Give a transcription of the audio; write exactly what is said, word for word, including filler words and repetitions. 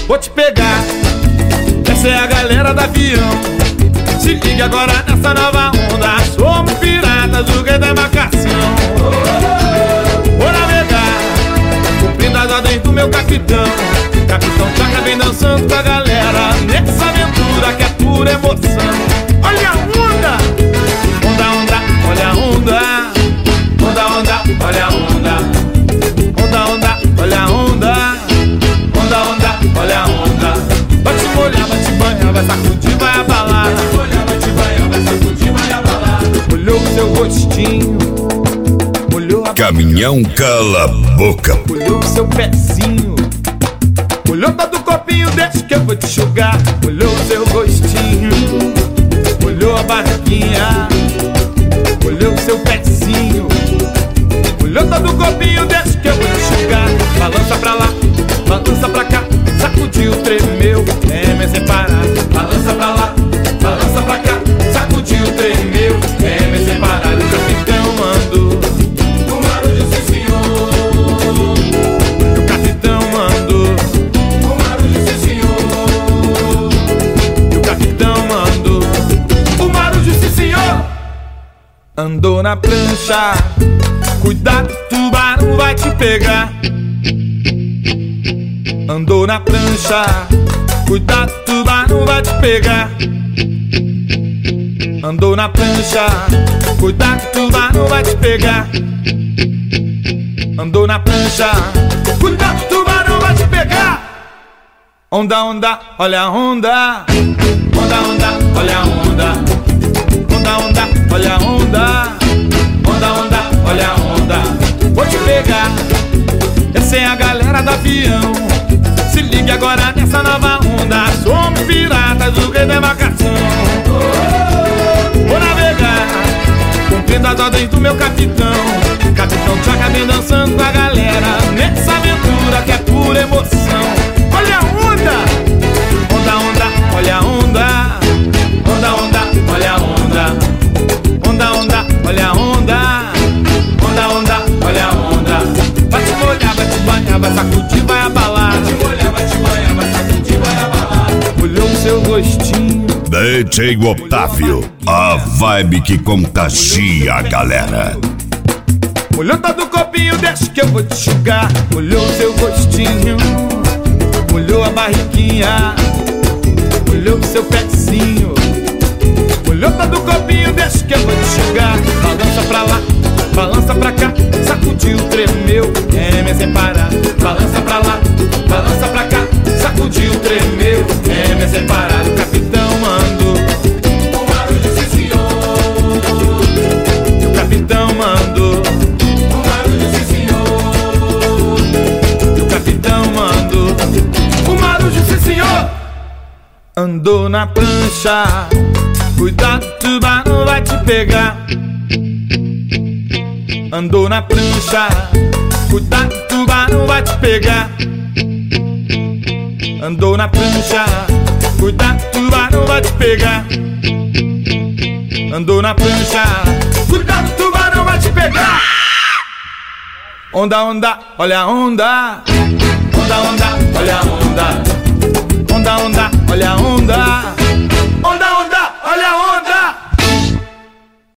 vou te pegar. Essa é a galera do avião. Se ligue agora nessa nova onda. Somos piratas do rei da embarcação. Vou navegar, cumprindo as ordens do meu capitão. Capitão Tchaca vem dançando com a galera nessa aventura que é pura emoção. Olha a onda! Onda, onda, olha a onda. Onda, onda, olha a onda. Onda, onda, olha a onda. Onda, onda, olha a onda. Vai te molhar, vai te banhar, vai sacudir, vai abalar. Vai te molhar, vai te banhar, vai sacudir, vai abalar. Molhou o seu rostinho, molhou a Caminhão cala a boca. molhou o seu pezinho, molhou todo o corpinho, deixa que eu vou te enxugar. Molhou o seu rostinho, molhou a barriguinha, molhou o seu pezinho, molhou todo o corpinho, deixa que eu vou te enxugar. Balança pra lá, balança pra cá, sacudiu, tremeu, é me separar. Balança pra lá, balança pra cá, sacudiu, tremeu, é me separar. O capitão mandou o Marujo, sim senhor. O capitão mandou o Marujo, sim senhor. O capitão mandou o Marujo, sim senhor. Andou na prancha, cuidado, tubarão vai te pegar. Andou na prancha, cuidado, tubarão vai te pegar. Andou na prancha, cuidado, tubarão vai te pegar. Andou na prancha, cuidado, tubarão vai te pegar. Onda, onda, olha a onda. Onda, onda, olha a onda. Onda, onda, olha a onda. Onda, onda, olha a onda. Vou te pegar. Essa é a galera do avião. Se ligue agora nessa nova onda. Somos piratas do rei da embarcação. Vou navegar, cumprindo as ordens do meu capitão. Capitão Tchaca vem dançando com a galera nessa aventura que é pura emoção. Olha a onda! Onda, onda, olha a onda. Onda, onda, olha a onda. Onda, onda, olha a onda. Onda, onda, olha a onda. Vai te molhar, vai te banhar, vai sacudir, vai abalar. Vai te molhar, vai te banhar, vai sacudir, vai abalar. Olhou o seu rostinho, D J Otávio, a vibe que contagia a galera. molhou todo o corpinho, deixa que eu vou te enxugar. Molhou o seu rostinho, molhou a barriguinha, molhou o seu pezinho, molhou todo o corpinho, deixa que eu vou te enxugar. Balança pra lá, balança pra cá, sacudiu, tremeu, é me separar. Balança pra lá, balança pra cá, sacudiu, tremeu, é me separar. O capitão mandou o Marujo, sim senhor. O capitão mandou o Marujo, sim senhor. O capitão mandou o Marujo, sim senhor. Andou na prancha, cuidado, tubarão vai te pegar. Andou na prancha, cuidado, tubarão vai te pegar. Andou na prancha, cuidado, tubarão vai te pegar. Andou na prancha, cuidado, tubarão vai te pegar. Onda, onda, olha a onda. Onda, onda, olha a onda. Onda, onda, olha a onda.